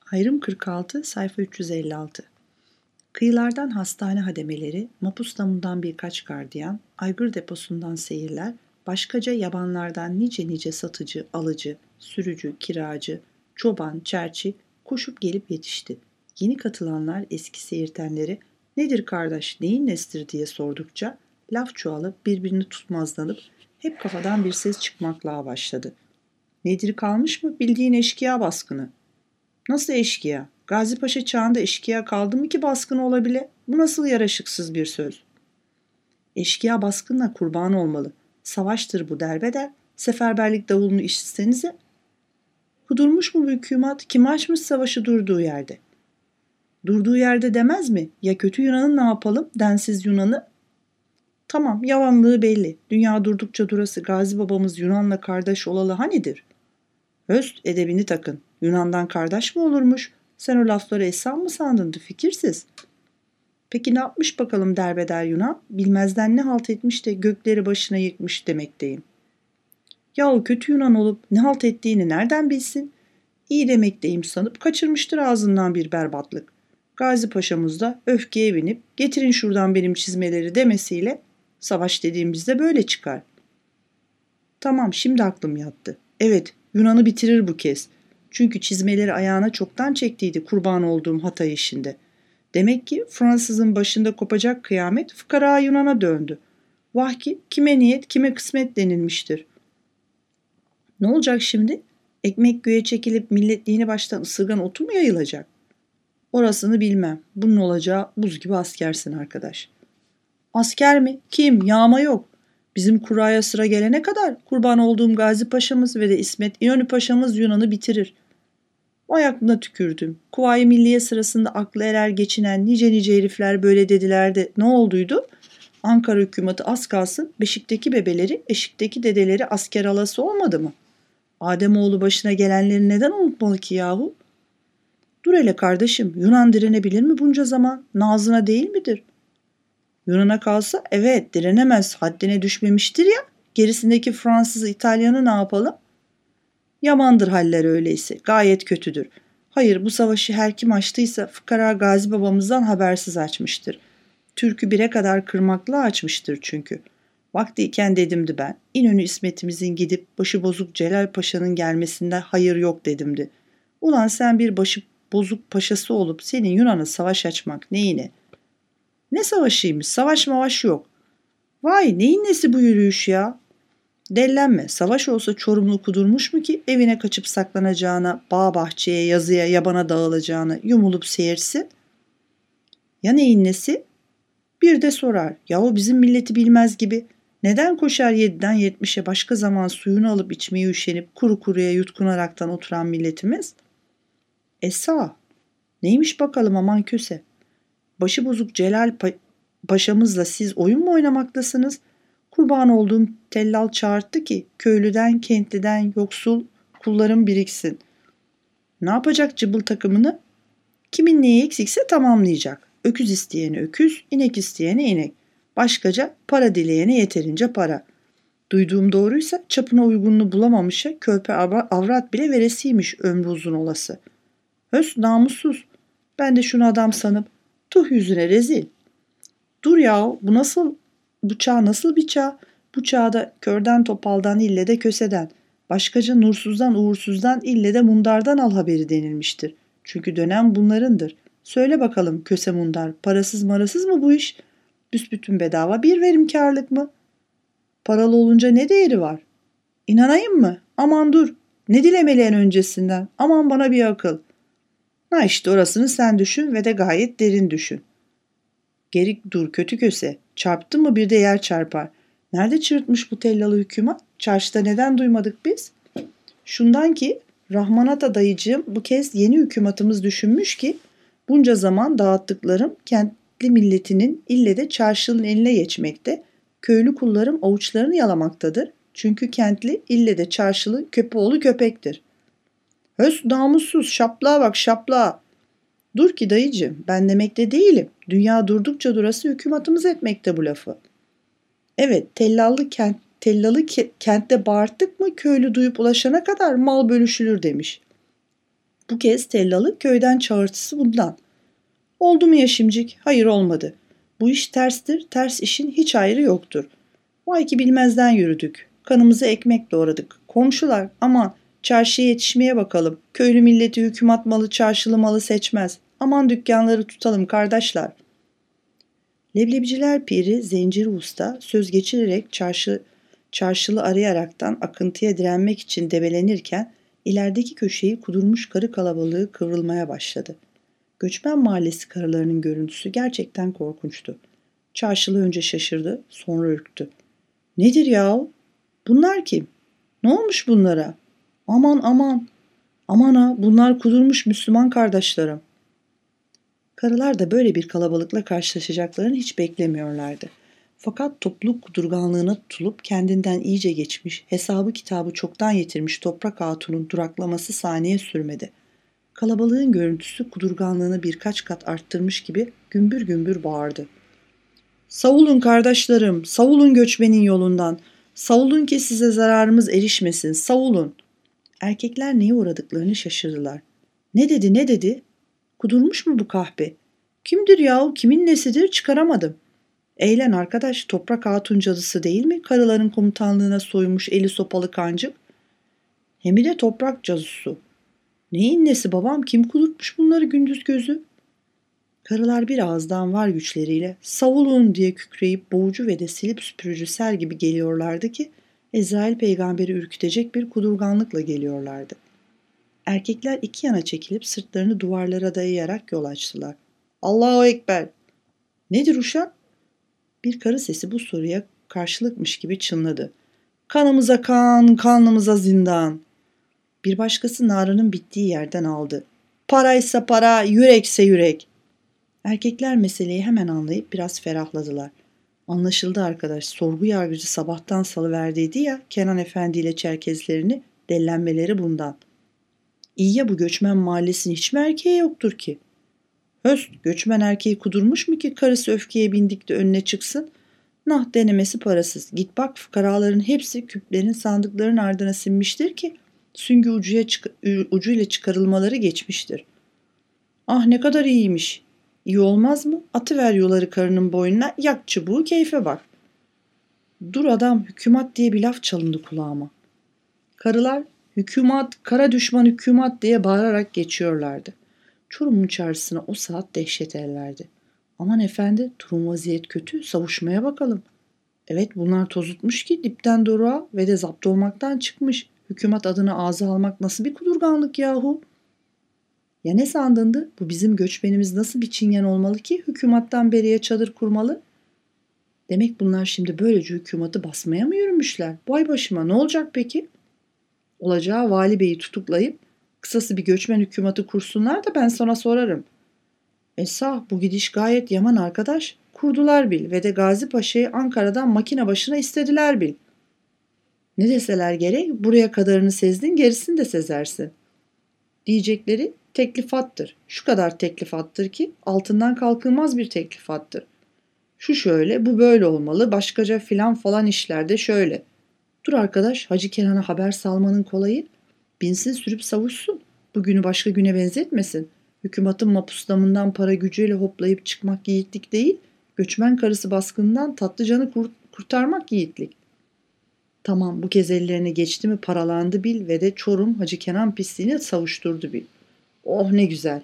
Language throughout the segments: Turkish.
Ayrım 46, sayfa 356. Kıyılardan hastane hademeleri, mapus damından birkaç gardiyan, aygır deposundan seyirler, başkaca yabanlardan nice satıcı, alıcı, sürücü, kiracı, çoban, çerçi koşup gelip yetişti. Yeni katılanlar eski seyirtenleri "Nedir kardeş, neyin nesidir?" diye sordukça laf çoğalıp birbirini tutmazlanıp hep kafadan bir ses çıkmakla başladı. "Nedir kalmış mı? Bildiğin eşkıya baskını." "Nasıl eşkıya? Gazi Paşa çağında eşkıya kaldı mı ki baskın olabile? Bu nasıl yaraşıksız bir söz?" "Eşkıya baskınla kurban olmalı. Savaştır bu derbeder. Seferberlik davulunu işitsenize." "Kudurmuş mu bu hükümet? Kim açmış savaşı durduğu yerde?" "Durduğu yerde demez mi? Ya kötü Yunan'ı ne yapalım? Densiz Yunan'ı." "Tamam, yavanlığı belli. Dünya durdukça durası Gazi babamız Yunan'la kardeş olalı hanidir?" "Höst, edebini takın. Yunan'dan kardeş mi olurmuş? Sen o lafları ehsan mı sandın, fikirsiz?" "Peki ne yapmış bakalım derbeder Yunan? Bilmezden ne halt etmiş de gökleri başına yıkmış demekteyim." "Yahu kötü Yunan olup ne halt ettiğini nereden bilsin? İyi demekteyim sanıp kaçırmıştır ağzından bir berbatlık. Gazi Paşa'mız da öfkeye binip getirin şuradan benim çizmeleri demesiyle savaş dediğimizde böyle çıkar." "Tamam, şimdi aklım yattı. Evet, Yunan'ı bitirir bu kez. Çünkü çizmeleri ayağına çoktan çektiydi kurban olduğum Hatay işinde. Demek ki Fransız'ın başında kopacak kıyamet fıkara Yunan'a döndü. Vah ki kime niyet kime kısmet denilmiştir." "Ne olacak şimdi? Ekmek göğe çekilip milletliğini baştan ısırgan otu mu yayılacak?" "Orasını bilmem. Bunun olacağı buz gibi askersin arkadaş." "Asker mi? Kim? Yağma yok. Bizim kuraya sıra gelene kadar kurban olduğum Gazi Paşa'mız ve de İsmet İnönü Paşa'mız Yunan'ı bitirir." Vay aklına tükürdüm. Kuvayi Milliye sırasında aklı erer geçinen nice herifler böyle dediler de ne olduydu? Ankara hükümeti az kalsın beşikteki bebeleri, eşikteki dedeleri asker alası olmadı mı? Ademoğlu başına gelenleri neden unutmalı ki yahu? Dur hele kardeşim, Yunan direnebilir mi bunca zaman? Nazına değil midir? Yunan'a kalsa evet direnemez, haddine düşmemiştir ya. Gerisindeki Fransız, İtalyanı ne yapalım? Yamandır haller öyleyse, gayet kötüdür. Hayır, bu savaşı her kim açtıysa fıkara Gazi babamızdan habersiz açmıştır. Türk'ü bire kadar kırmakla açmıştır çünkü. Vaktiyken dedimdi ben. İnönü İsmet'imizin gidip başı bozuk Celal Paşa'nın gelmesinde hayır yok dedimdi. Ulan sen bir başı bozuk paşası olup senin Yunan'a savaş açmak neyine? Ne savaşıymış? Savaş mavaş yok. Vay neyin nesi bu yürüyüş ya? Dellenme. Savaş olsa Çorumlu kudurmuş mu ki evine kaçıp saklanacağına, bağ bahçeye, yazıya, yabana dağılacağına yumulup seyirsin? Ya neyin nesi? Bir de sorar. Yahu bizim milleti bilmez gibi. Neden koşar 7'den 70'e başka zaman suyunu alıp içmeye üşenip kuru kuruya yutkunaraktan oturan milletimiz? Esa. Neymiş bakalım aman köse. Başıbozuk Paşa'mızla siz oyun mu oynamaktasınız? Kurban olduğum tellal çağırttı ki köylüden, kentliden, yoksul kullarım biriksin. Ne yapacak cıbıl takımını? Kimin neyi eksikse tamamlayacak. Öküz isteyene öküz, inek isteyene inek. Başkaca para dileyene yeterince para. Duyduğum doğruysa çapına uygununu bulamamışa körpe avrat bile veresiymiş ömrü uzun olası. Höst namussuz. Ben de şunu adam sanıp tuh yüzüne rezil. Dur yahu bu çağ nasıl bir çağ? Bu çağda körden topaldan ille de köseden, başkaca nursuzdan uğursuzdan ille de mundardan al haberi denilmiştir. Çünkü dönem bunlarındır. Söyle bakalım köse mundar, parasız marasız mı bu iş? Büsbütün bedava bir verimkarlık mı? Paralı olunca ne değeri var? İnanayım mı? Aman dur. Ne dilemeli en öncesinden? Aman bana bir akıl. Ha işte orasını sen düşün ve de gayet derin düşün. Geri dur kötü köse. Çarptın mı bir de yer çarpar. Nerede çırpmış bu tellalı hükümet? Çarşıda neden duymadık biz? Şundan ki Rahmanata dayıcığım bu kez yeni hükümetimiz düşünmüş ki bunca zaman dağıttıklarım kentli milletinin ille de çarşının eline geçmekte, köylü kullarım avuçlarını yalamaktadır. Çünkü kentli ille de çarşılı köpeğoğlu köpektir. Höst namussuz şaplığa bak şaplığa. Dur ki dayıcığım ben demekte değilim. Dünya durdukça durası hükümetimiz etmekte bu lafı. Evet tellalı kentte bağırttık mı köylü duyup ulaşana kadar mal bölüşülür demiş. Bu kez tellalı köyden çağırtısı bundan. Oldu mu Yeşimcik? Hayır olmadı. Bu iş terstir, ters işin hiç ayrı yoktur. Vay ki bilmezden yürüdük. Kanımızı ekmek doğradık. Komşular aman çarşıya yetişmeye bakalım. Köylü milleti hükümet malı çarşılı malı seçmez. Aman dükkanları tutalım kardeşler. Leblebiciler piri Zenciri Usta söz geçirerek çarşılı arayaraktan akıntıya direnmek için debelenirken ilerideki köşeyi kudurmuş karı kalabalığı kıvrılmaya başladı. Göçmen mahallesi karılarının görüntüsü gerçekten korkunçtu. Çarşılı önce şaşırdı, sonra ürktü. Nedir yahu? Bunlar kim? Ne olmuş bunlara? Aman aman, aman ha bunlar kudurmuş Müslüman kardeşlerim. Karılar da böyle bir kalabalıkla karşılaşacaklarını hiç beklemiyorlardı. Fakat topluluk kudurganlığına tutulup kendinden iyice geçmiş, hesabı kitabı çoktan yitirmiş Toprak Hatun'un duraklaması saniye sürmedi. Kalabalığın görüntüsü kudurganlığını birkaç kat arttırmış gibi gümbür gümbür bağırdı. Savulun kardeşlerim, savulun göçmenin yolundan, savulun ki size zararımız erişmesin, savulun. Erkekler neye uğradıklarını şaşırdılar. Ne dedi, ne dedi? Kudurmuş mu bu kahpe? Kimdir yahu, kimin nesidir çıkaramadım. Eğlen arkadaş, Toprak Hatun cadısı değil mi? Karıların komutanlığına soymuş eli sopalı kancık. Hem de toprak cadısı. Neyin nesi babam, kim kudurtmuş bunları gündüz gözü? Karılar bir ağızdan var güçleriyle savulun diye kükreyip boğucu ve de silip süpürücü sel gibi geliyorlardı ki Ezrail peygamberi ürkütecek bir kudurganlıkla geliyorlardı. Erkekler iki yana çekilip sırtlarını duvarlara dayayarak yol açtılar. Allahu Ekber! Nedir uşak? Bir karı sesi bu soruya karşılıkmış gibi çınladı. Kanımıza kan, kanımıza zindan. Bir başkası naranın bittiği yerden aldı. Paraysa para, yürekse yürek. Erkekler meseleyi hemen anlayıp biraz ferahladılar. Anlaşıldı arkadaş, sorgu yargıcı sabahtan salıverdiydi ya Kenan Efendi ile Çerkezlerini, dellenmeleri bundan. İyi ya bu göçmen mahallesinin hiç mi erkeği yoktur ki? Höst, göçmen erkeği kudurmuş mu ki karısı öfkeye bindik de önüne çıksın? Nah denemesi parasız. Git bak fukaraların hepsi küplerin sandıkların ardına sinmiştir ki süngü ucuyla çıkarılmaları geçmiştir. Ah ne kadar iyiymiş. İyi olmaz mı? Atıver yuları karının boynuna, yak çubuğu keyfe bak. Dur adam, hükümet diye bir laf çalındı kulağıma. Karılar hükümet, kara düşman hükümet diye bağırarak geçiyorlardı. Çorum'un çarşısına o saat dehşet el verdi. Aman efendi, durum vaziyet kötü, savuşmaya bakalım. Evet bunlar tozutmuş ki dipten doruğa ve de zapt olmaktan çıkmış. Hükümet adını ağza almak nasıl bir kudurganlık yahu? Ya ne sandındı? Bu bizim göçmenimiz nasıl bir çingen olmalı ki hükümetten beriye çadır kurmalı? Demek bunlar şimdi böylece hükümeti basmaya mı yürümüşler? Vay başıma ne olacak peki? Olacağı vali beyi tutuklayıp kısası bir göçmen hükümeti kursunlar da ben sana sorarım. Esah bu gidiş gayet yaman arkadaş. Kurdular bil ve de Gazi Paşa'yı Ankara'dan makine başına istediler bil. Ne deseler gerek buraya kadarını sezdin gerisini de sezersin. Diyecekleri teklifattır. Şu kadar teklifattır ki altından kalkılmaz bir teklifattır. Şu şöyle, bu böyle olmalı, başkaca filan falan işlerde şöyle. Dur arkadaş, Hacı Kenan'a haber salmanın kolayı. Binsin sürüp savuşsun. Bugünü başka güne benzetmesin. Hükümetin mapustamından para gücüyle hoplayıp çıkmak yiğitlik değil, göçmen karısı baskından tatlıcanı kurtarmak yiğitlik. Tamam bu kez ellerine geçti mi paralandı bil ve de Çorum Hacı Kenan pisliğine savuşturdu bil. Oh ne güzel.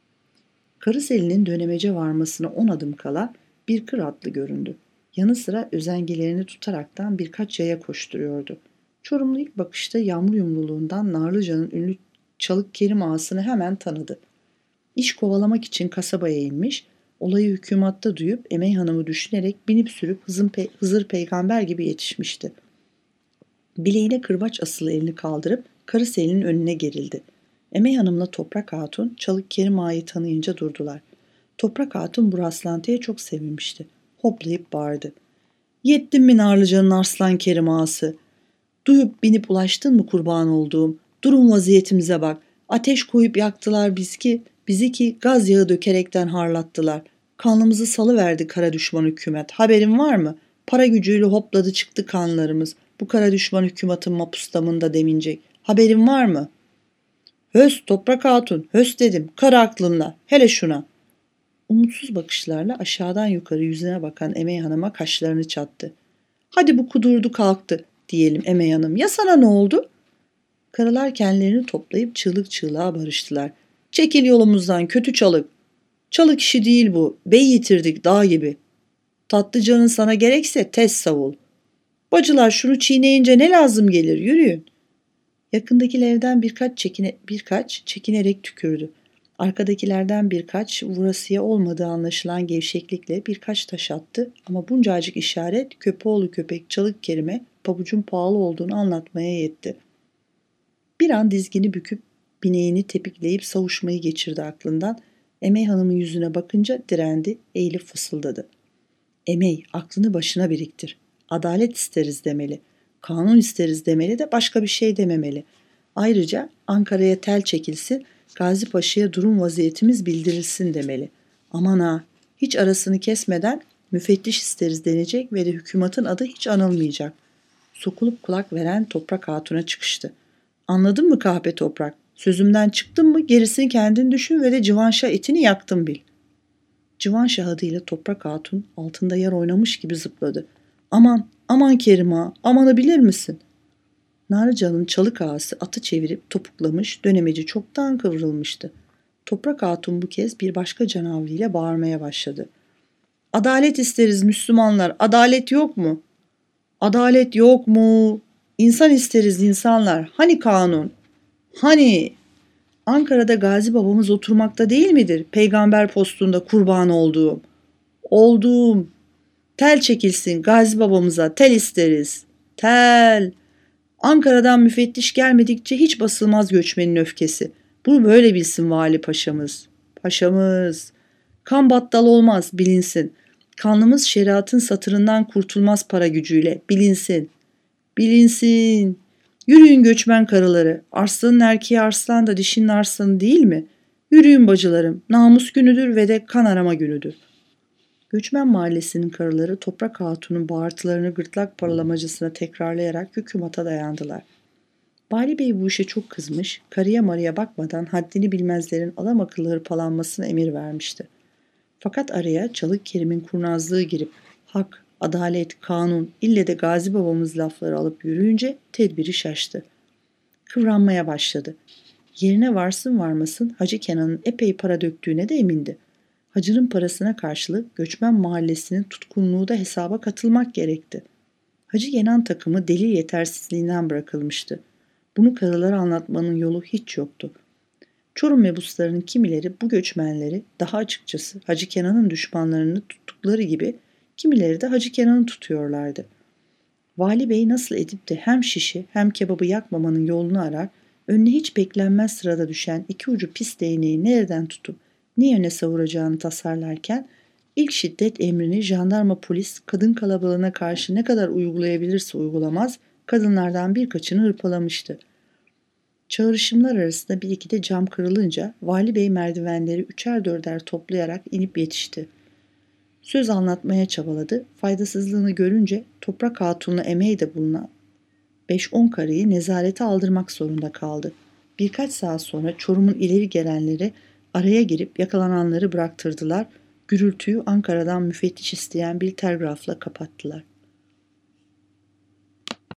Karıselinin dönemece varmasına 10 adım kala bir kır atlı göründü. Yanı sıra özengilerini tutaraktan birkaç yaya koşturuyordu. Çorumlu ilk bakışta yağmur yumruluğundan Narlıca'nın ünlü Çalık Kerim ağasını hemen tanıdı. İş kovalamak için kasabaya inmiş, olayı hükümatta duyup Emey Hanım'ı düşünerek binip sürüp Hızır peygamber gibi yetişmişti. Bileğine kırbaç asılı elini kaldırıp Karıselinin önüne gerildi. Emey Hanım'la Toprak Hatun Çalık Kerim ağayı tanıyınca durdular. Toprak Hatun bu rastlantıya çok sevinmişti. Hoplayıp bağırdı. Yettin mi Narlıca'nın Arslan Kerim ağası? Duyup binip ulaştın mı kurban olduğum? Durum vaziyetimize bak. Ateş koyup yaktılar bizi ki gaz yağı dökerekten harlattılar. Kanımızı salıverdi kara düşman hükümet. Haberin var mı? Para gücüyle hopladı çıktı kanlarımız. Bu kara düşman hükümetin mapustamında demincek. Haberin var mı? Höst Toprak Hatun, höst dedim, kara aklınla, hele şuna. Umutsuz bakışlarla aşağıdan yukarı yüzüne bakan Emey Hanım'a kaşlarını çattı. Hadi bu kudurdu kalktı diyelim Emey Hanım, ya sana ne oldu? Karılar kendilerini toplayıp çığlık çığlığa barıştılar. Çekil yolumuzdan kötü çalık. Çalık işi değil bu, bey yitirdik dağ gibi. Tatlı canın sana gerekse tez savul. Bacılar şunu çiğneyince ne lazım gelir, yürüyün. Yakındaki evden birkaç çekinerek tükürdü. Arkadakilerden birkaç vurasiye olmadığı anlaşılan gevşeklikle birkaç taş attı ama buncacık işaret Köpoğlu köpek çalık Kerim'e pabucun pahalı olduğunu anlatmaya yetti. Bir an dizgini büküp bineğini tepikleyip savuşmayı geçirdi aklından. Emey Hanım'ın yüzüne bakınca direndi, eğilip fısıldadı. Emey, aklını başına biriktir. Adalet isteriz demeli. Kanun isteriz demeli de başka bir şey dememeli. Ayrıca Ankara'ya tel çekilsin, Gazi Paşa'ya durum vaziyetimiz bildirilsin demeli. Aman ha, hiç arasını kesmeden müfettiş isteriz denecek ve de hükümetin adı hiç anılmayacak. Sokulup kulak veren Toprak Hatun'a çıkıştı. Anladın mı kahpe Toprak? Sözümden çıktın mı gerisini kendin düşün ve de Civanşah etini yaktın bil. Civanşah adıyla Toprak Hatun altında yer oynamış gibi zıpladı. Aman, aman Kerim ağa, amanı bilir misin? Narıcan'ın çalık ağası atı çevirip topuklamış, dönemeci çoktan kıvrılmıştı. Toprak Hatun bu kez bir başka canavliyle bağırmaya başladı. Adalet isteriz Müslümanlar, adalet yok mu? Adalet yok mu? İnsan isteriz insanlar, hani kanun? Hani? Ankara'da Gazi babamız oturmakta değil midir? Peygamber postunda kurban olduğum. Olduğum. Tel çekilsin Gazi babamıza, tel isteriz. Tel. Ankara'dan müfettiş gelmedikçe hiç basılmaz göçmenin öfkesi. Bunu böyle bilsin vali paşamız. Paşamız. Kan battal olmaz, bilinsin. Kanlımız şeriatın satırından kurtulmaz para gücüyle, bilinsin. Bilinsin. Yürüyün göçmen karıları. Arslanın erkeği arslan da dişinin arslanı değil mi? Yürüyün bacılarım. Namus günüdür ve de kan arama günüdür. Göçmen mahallesinin karıları Toprak Hatun'un bağırtılarını gırtlak paralamacısına tekrarlayarak hükümata dayandılar. Vali Bey bu işe çok kızmış, karıya marıya bakmadan haddini bilmezlerin adamakıllı hırpalanmasına emir vermişti. Fakat araya Çalık Kerim'in kurnazlığı girip hak, adalet, kanun, ille de Gazi babamız lafları alıp yürüyünce tedbiri şaştı. Kıvranmaya başladı. Yerine varsın varmasın Hacı Kenan'ın epey para döktüğüne de emindi. Hacı'nın parasına karşılık göçmen mahallesinin tutkunluğu da hesaba katılmak gerekti. Hacı Kenan takımı delil yetersizliğinden bırakılmıştı. Bunu karılara anlatmanın yolu hiç yoktu. Çorum mebuslarının kimileri bu göçmenleri daha açıkçası Hacı Kenan'ın düşmanlarını tuttukları gibi kimileri de Hacı Kenan'ı tutuyorlardı. Vali Bey nasıl edip de hem şişi hem kebabı yakmamanın yolunu arar, önüne hiç beklenmez sırada düşen iki ucu pis değneği nereden tutup ne yöne savuracağını tasarlarken ilk şiddet emrini jandarma polis kadın kalabalığına karşı ne kadar uygulayabilirse uygulamaz kadınlardan birkaçını hırpalamıştı. Çağrışımlar arasında bir iki de cam kırılınca Vali Bey merdivenleri üçer dörder toplayarak inip yetişti. Söz anlatmaya çabaladı. Faydasızlığını görünce Toprak Hatun'la emeği de bulunan 5-10 karıyı nezarete aldırmak zorunda kaldı. Birkaç saat sonra Çorum'un ileri gelenleri araya girip yakalananları bıraktırdılar. Gürültüyü Ankara'dan müfettiş isteyen bir telgrafla kapattılar.